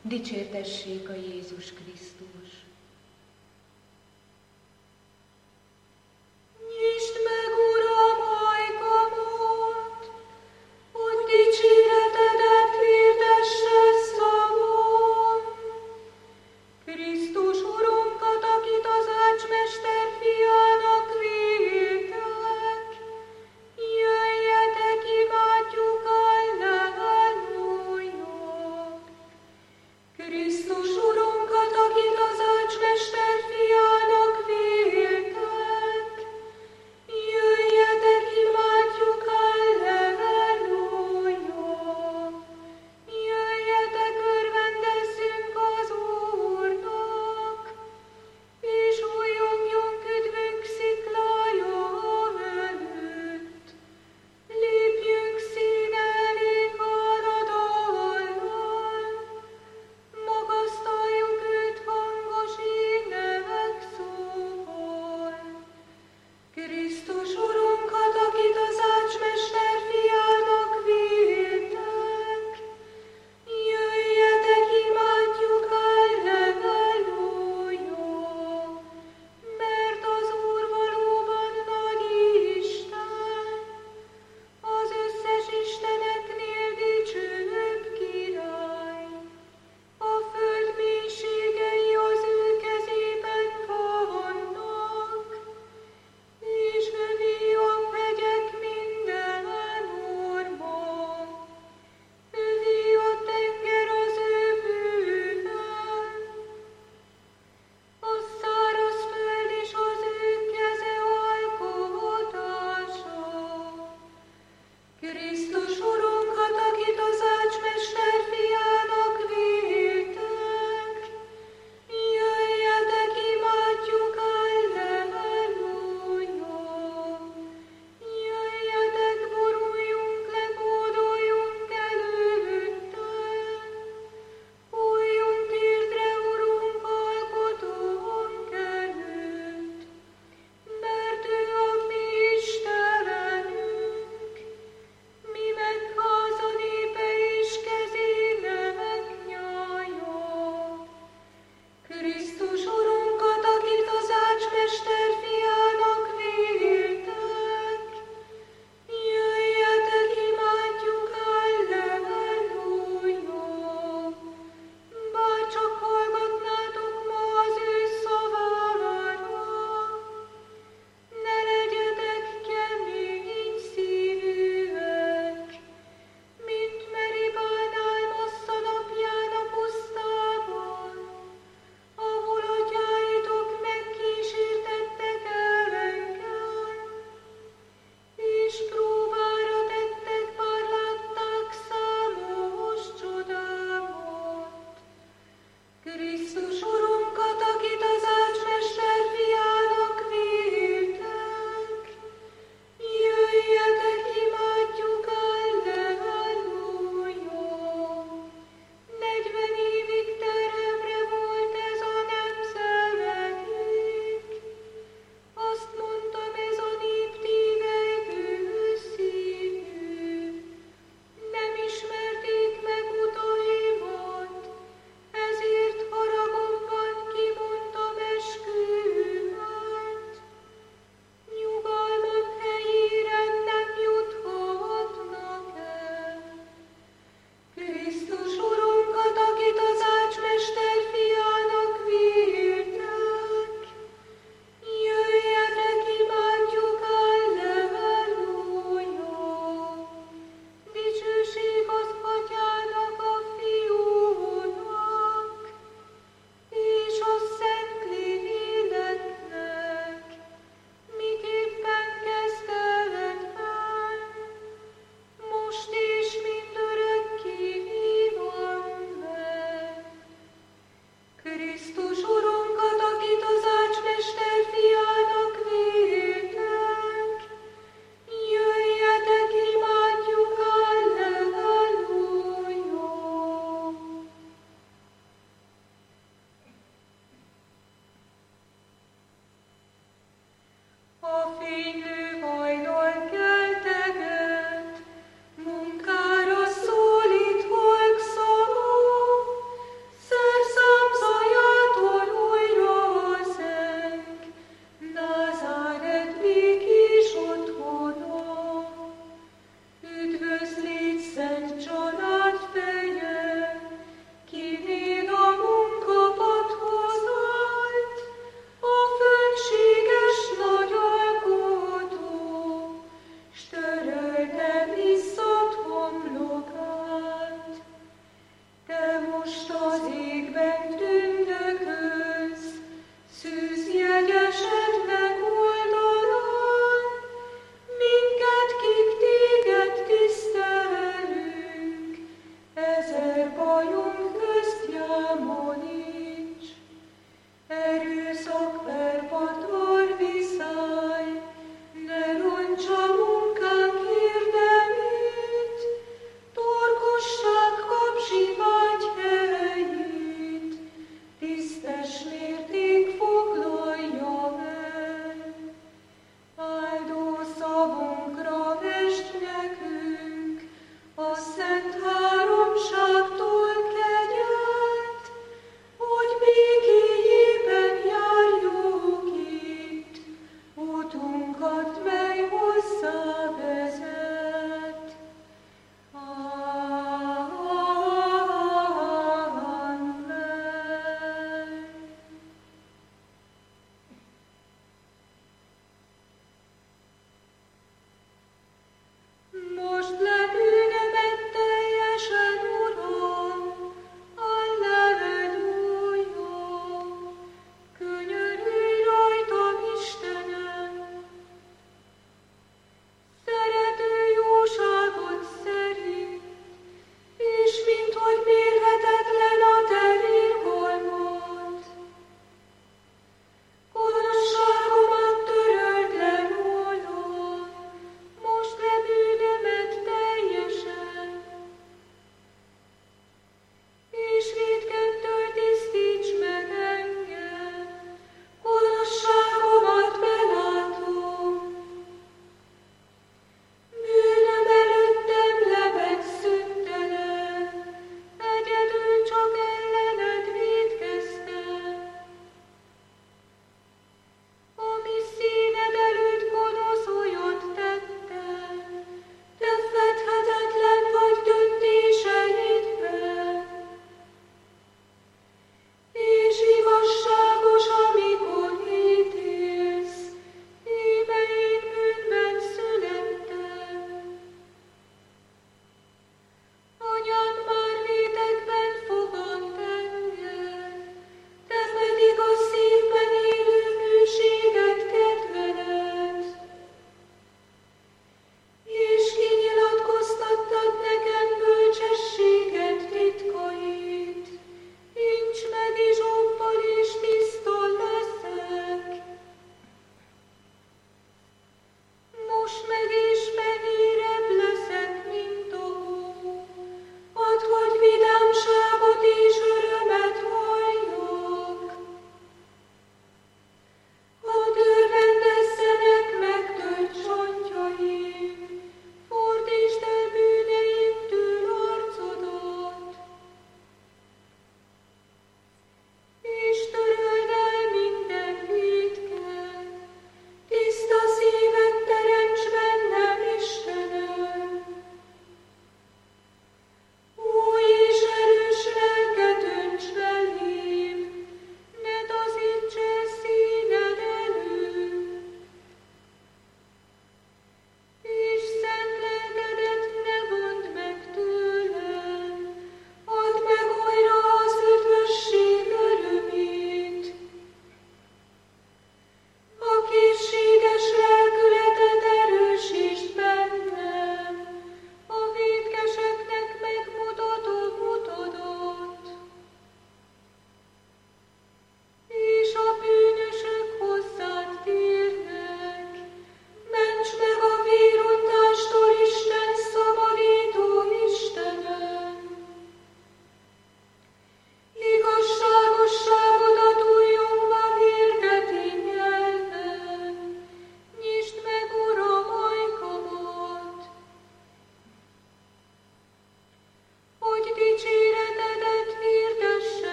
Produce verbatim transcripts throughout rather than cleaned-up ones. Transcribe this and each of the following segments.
Dicsértessék a Jézus Krisztus! Nyisd meg, Uram, ajkamat, hogy dicséretedet hirdesse szavon. Krisztus Urunkat, akit az ácsmester fiának vétek, jöjjetek, imádjuk, alleluja. Krisztus Urunkat, akit az ácsmester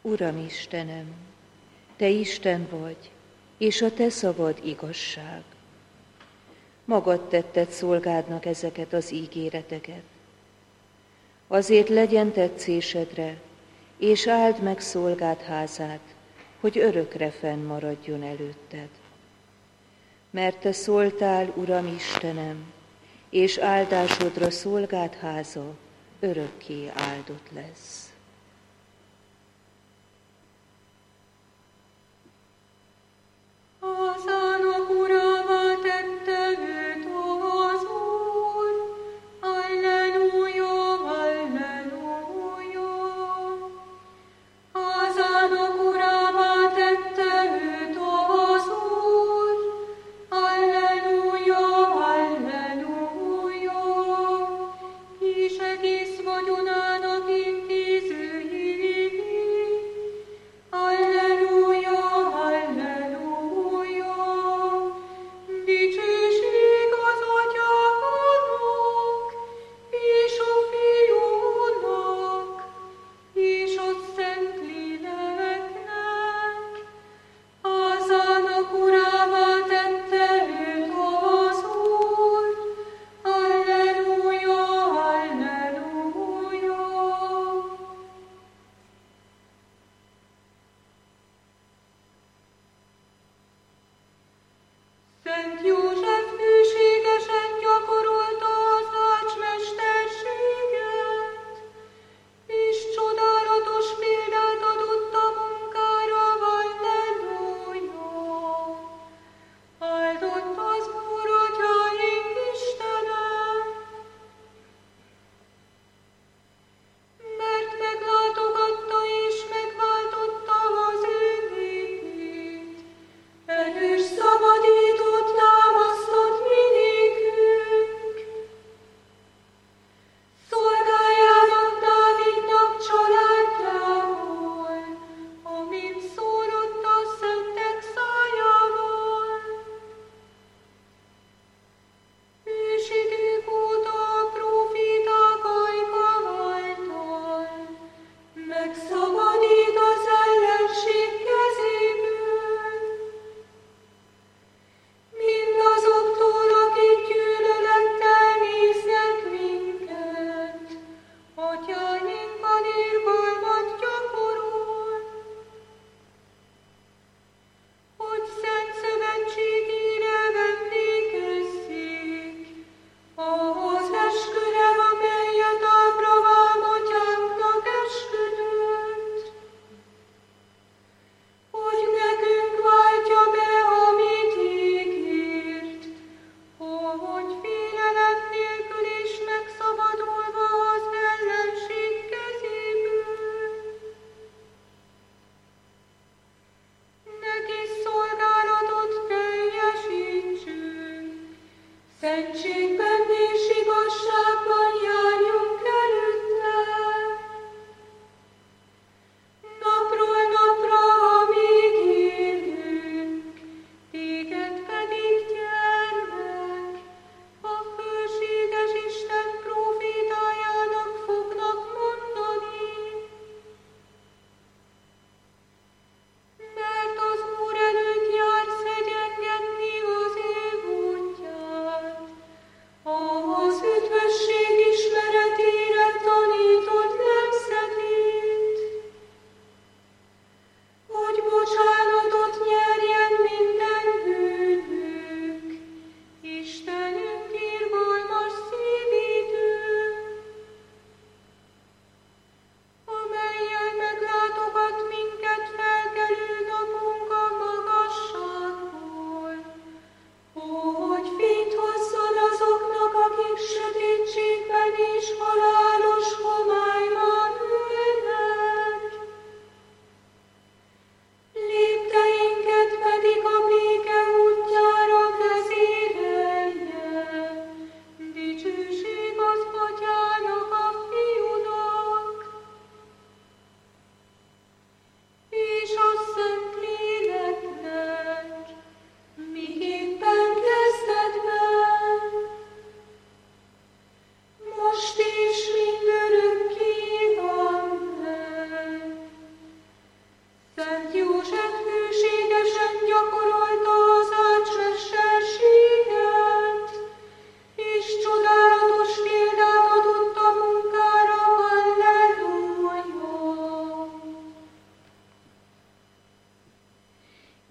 Uram Istenem, Te Isten vagy, és a Te szavad igazság. Magad tetted szolgádnak ezeket az ígéreteket. Azért legyen tetszésedre, és áld meg szolgád házát, hogy örökre fennmaradjon előtted. Mert Te szóltál, Uram Istenem, és áldásodra szolgád háza örökké áldott lesz. Hazának urává tette őt az Úr, Alleluja, Alleluja. Hazának urává tette őt az Úr, Alleluja, Alleluja. És egész vagyonának intéző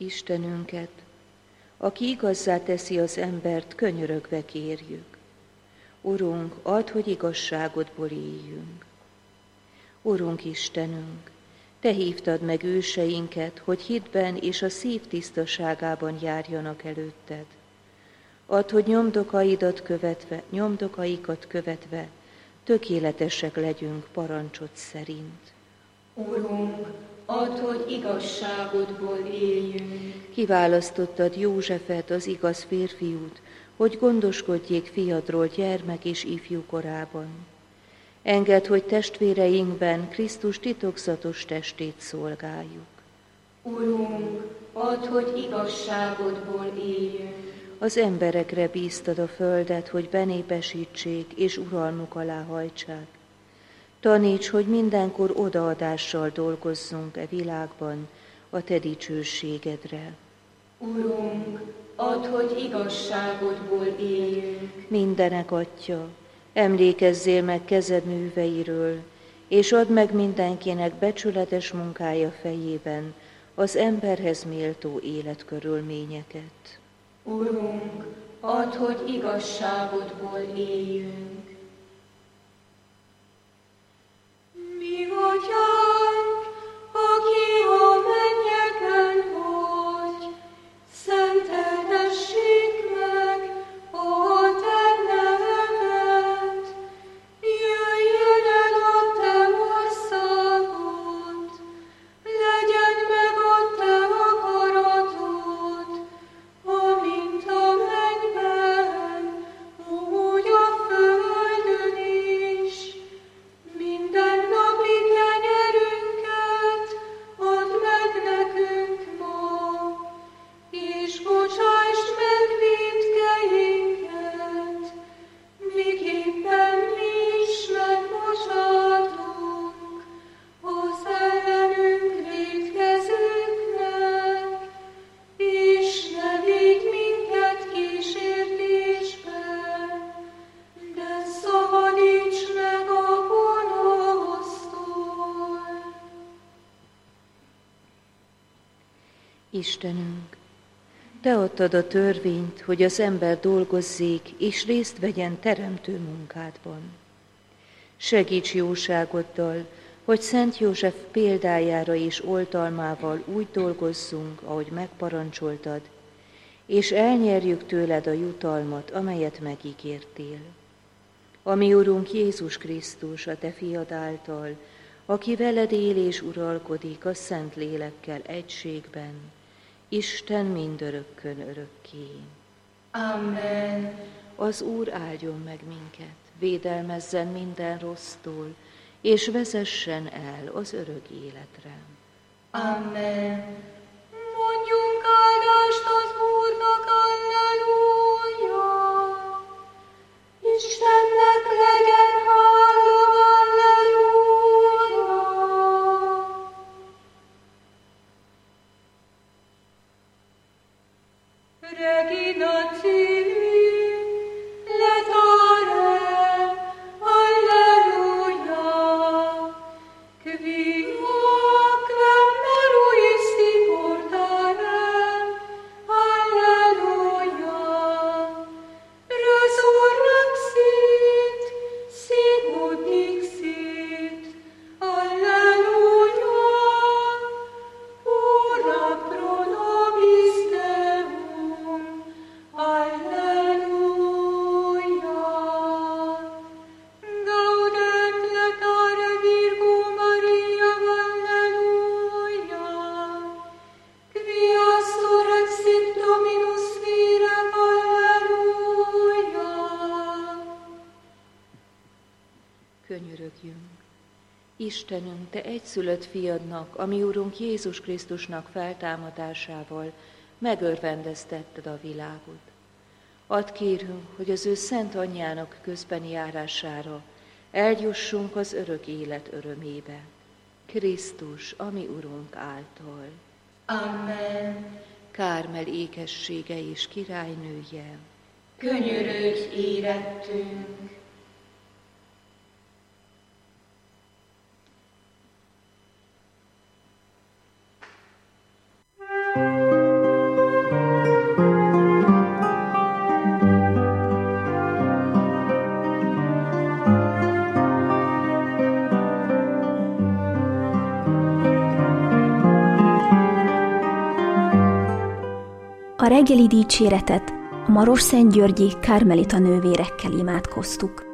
Istenünket, aki igazzá teszi az embert, könyörögve kérjük. Urunk, add, hogy igazságodból éljünk. Urunk Istenünk, Te hívtad meg őseinket, hogy hitben és a szív tisztaságában járjanak előtted. Add, hogy nyomdokaidat követve, nyomdokaikat követve tökéletesek legyünk parancsod szerint. Urunk, add, hogy igazságodból éljünk. Kiválasztottad Józsefet, az igaz férfiút, hogy gondoskodjék fiadról gyermek és ifjú korában. Engedd, hogy testvéreinkben Krisztus titokzatos testét szolgáljuk. Urunk, add, hogy igazságodból éljünk. Az emberekre bíztad a földet, hogy benépesítsék és uralmuk alá hajtsák. Taníts, hogy mindenkor odaadással dolgozzunk e világban a Te dicsőségedre. Urunk, add, hogy igazságodból éljünk. Mindenek Atya, emlékezzél meg kezed műveiről, és add meg mindenkinek becsületes munkája fejében az emberhez méltó életkörülményeket. Urunk, add, hogy igazságodból éljünk. Mi Atyánk, aki a mennyeken vagy, szenteltessék meg a Te neved. Jöjjön el a Te országod, legyen meg a Te akaratod, amint a mennyben, úgy a földön is. Mindennapi kenyerünket add meg nekünk ma, és bocsásd meg vétkeinket, miképpen mi is megbocsátunk az ellenünk vétkezőknek, és ne vigy minket kísértésbe, de szabadíts meg a gonosztól. Istenünk, Te adtad a törvényt, hogy az ember dolgozzék és részt vegyen teremtő munkádban. Segíts jóságoddal, hogy Szent József példájára és oltalmával úgy dolgozzunk, ahogy megparancsoltad, és elnyerjük tőled a jutalmat, amelyet megígértél. A mi Urunk Jézus Krisztus, a Te fiad által, aki veled él és uralkodik a Szent Lélekkel egységben, Isten mindörökkön örökké. Amen. Az Úr áldjon meg minket, védelmezzen minden rossztól, és vezessen el az örök életre. Amen. Mondjunk áldást az Úrnak, alleluja! Istennek legyen hála, alleluja! Regina Cili, letare, alleluia! Quia quem meruisti portare, alleluia! Resurrexit, sicut dixit, alleluia! Ora pro nobis Deum, alleluia! Gaudet letare Virgo Maria, alleluia! Quia surrexit Dominus vire, alleluia! Könyörögjünk! Istenünk, Te egyszülött fiadnak, a mi Urunk Jézus Krisztusnak feltámadásával megörvendeztetted a világot. Add kérünk, hogy az ő szent anyjának közbeni járására eljussunk az örök élet örömébe. Krisztus, a mi Urunk által. Amen. Kármel ékessége és királynője, Könyörögj érettünk. A reggeli dicséretet a Marosszentgyörgyi Kármelita nővérekkel imádkoztuk.